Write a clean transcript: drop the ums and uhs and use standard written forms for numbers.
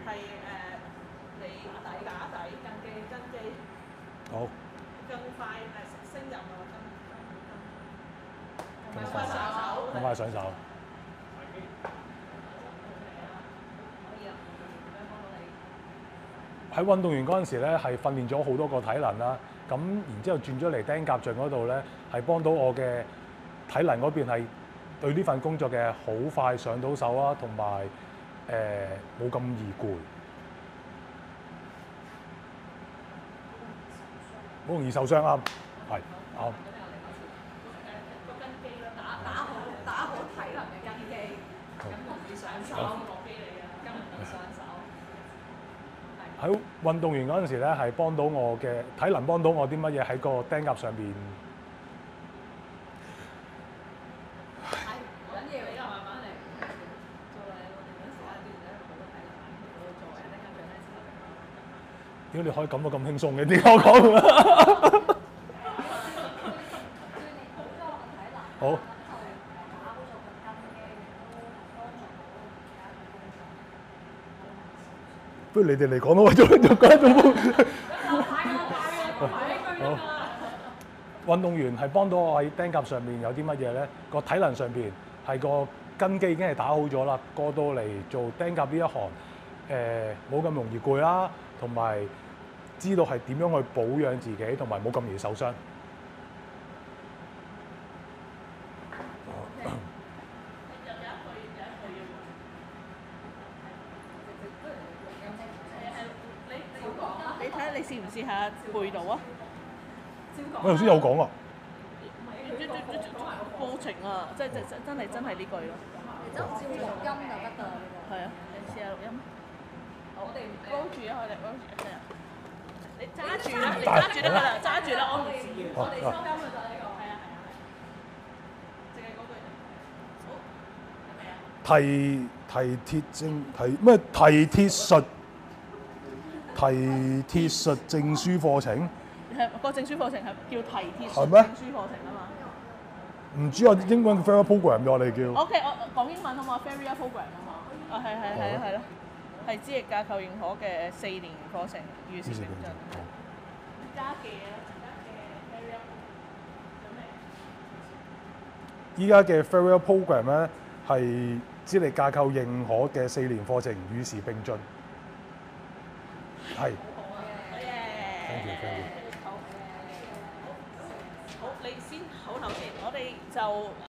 你假底跟機， 好， 更快升入啊，更更快上手， 咁快上手。喺運動員嗰陣時咧，係訓練咗好多個體能啦。咁然之後轉咗嚟釘甲像嗰度咧，係幫到我嘅體能嗰邊係對呢份工作嘅好快上到手啦，同埋冇咁易攰，好容易受傷啊。係啱。 個根基啦，打好體能嘅根基，咁容易上手，落機你啊，咁容易上手。 喺運動員嗰陣時咧，係幫到我嘅體能，幫到我啲乜嘢喺個釘甲上邊。 係唔緊要，你又慢慢嚟。做你我哋嗰時咧，啲人咧好多體能，我做人咧跟住咧先得。 點解你可以感到咁輕鬆嘅？點解我講？好。不如你哋嚟講咯，就講一種。好。運動員係幫到我喺釘甲上面有啲乜嘢咧？個體能上邊係個根基已經係打好咗啦，過到嚟做釘甲呢一行，冇咁容易攰啦，同埋知道係點樣去保養自己，同埋冇咁易受傷。 你睇下你試唔試下背到啊？ 我頭先有講啊。 過程啊，即係真係呢句咯。 你就照錄音就得㗎啦。 係啊，你試下錄音。我哋撈住啊，我哋撈住係啊。你揸住啦，你揸住得㗎啦，揸住啦，我唔知。我哋收音㗎咋呢個？係啊係啊係。淨係嗰句。好。 提鐵術證書課程。 係個證書課程係叫提鐵術係咩證書課程啊嘛。 唔知啊，英文 Farrier Program 嘅我哋叫。 OK，我講英文好嘛 ？Farrier Program 啊嘛。啊係咯，係資歷架構認可嘅4年課程，與時並進。加嘅 Farrier 依家嘅 Farrier Program 咧係資歷架構認可嘅4年課程，與時並進。係。Thank you。 好，你先口頭先，我哋就。